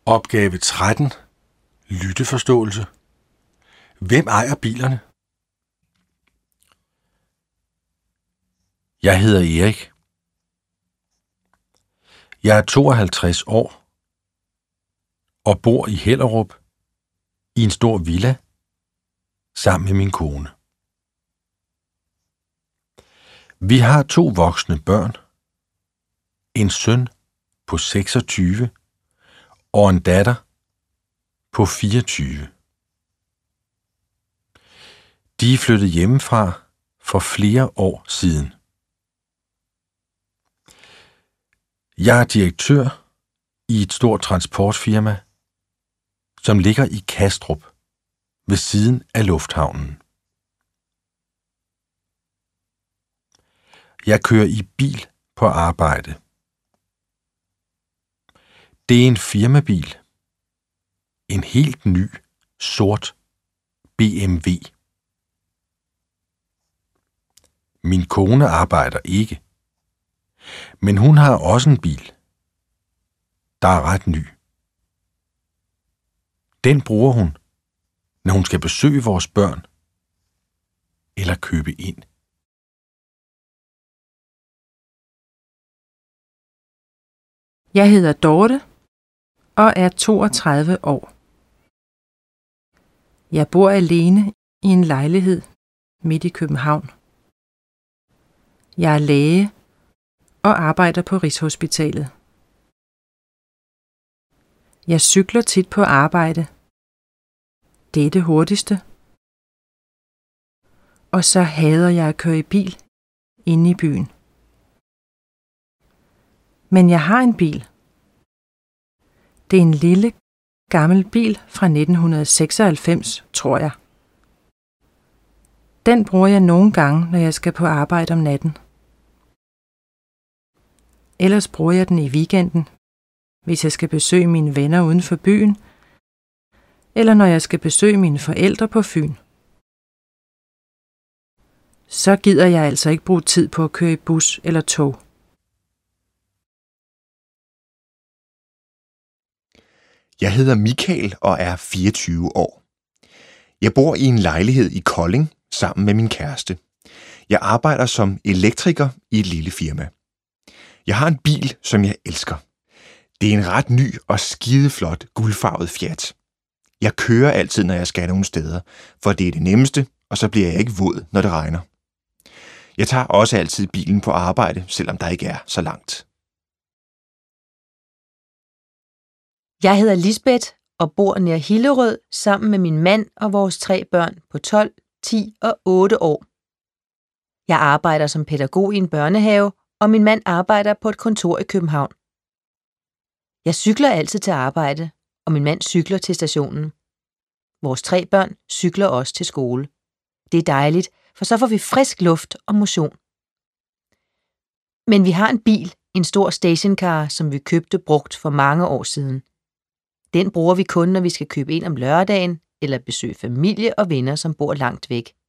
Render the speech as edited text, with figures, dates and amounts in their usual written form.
Opgave 13. Lytteforståelse. Hvem ejer bilerne? Jeg hedder Erik. Jeg er 52 år og bor i Hellerup i en stor villa sammen med min kone. Vi har 2 voksne børn, en søn på 26 og en datter på 24. De er flyttet hjemmefra for flere år siden. Jeg er direktør i et stort transportfirma, som ligger i Kastrup ved siden af lufthavnen. Jeg kører i bil på arbejde. Det er en firmabil. En helt ny, sort BMW. Min kone arbejder ikke, men hun har også en bil, der er ret ny. Den bruger hun, når hun skal besøge vores børn eller købe ind. Jeg hedder Dorte og er 32 år. Jeg bor alene i en lejlighed midt i København. Jeg er læge og arbejder på Rigshospitalet. Jeg cykler tit på arbejde. Det er det hurtigste. Og så hader jeg at køre i bil inde i byen. Men jeg har en bil. Det er en lille, gammel bil fra 1996, tror jeg. Den bruger jeg nogle gange, når jeg skal på arbejde om natten. Ellers bruger jeg den i weekenden, hvis jeg skal besøge mine venner uden for byen, eller når jeg skal besøge mine forældre på Fyn. Så gider jeg altså ikke bruge tid på at køre i bus eller tog. Jeg hedder Michael og er 24 år. Jeg bor i en lejlighed i Kolding sammen med min kæreste. Jeg arbejder som elektriker i et lille firma. Jeg har en bil, som jeg elsker. Det er en ret ny og skideflot guldfarvet Fiat. Jeg kører altid, når jeg skal nogle steder, for det er det nemmeste, og så bliver jeg ikke våd, når det regner. Jeg tager også altid bilen på arbejde, selvom der ikke er så langt. Jeg hedder Lisbeth og bor nær Hillerød sammen med min mand og vores 3 børn på 12, 10 og 8 år. Jeg arbejder som pædagog i en børnehave, og min mand arbejder på et kontor i København. Jeg cykler altid til arbejde, og min mand cykler til stationen. Vores 3 børn cykler også til skole. Det er dejligt, for så får vi frisk luft og motion. Men vi har en bil, en stor stationcar, som vi købte brugt for mange år siden. Den bruger vi kun, når vi skal købe ind om lørdagen, eller besøge familie og venner, som bor langt væk.